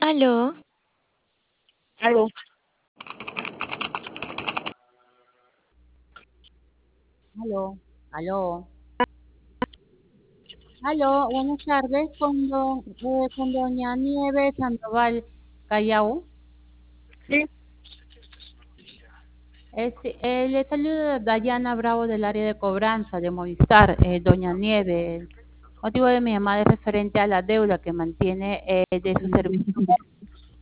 Aló, Aló, Aló, aló, aló, buenas tardes, con doña Nieves Sandoval Callao. sí, Le saluda Dayana Bravo del área de cobranza de Movistar, doña Nieves. El motivo de mi llamada es referente a la deuda que mantiene de su servicio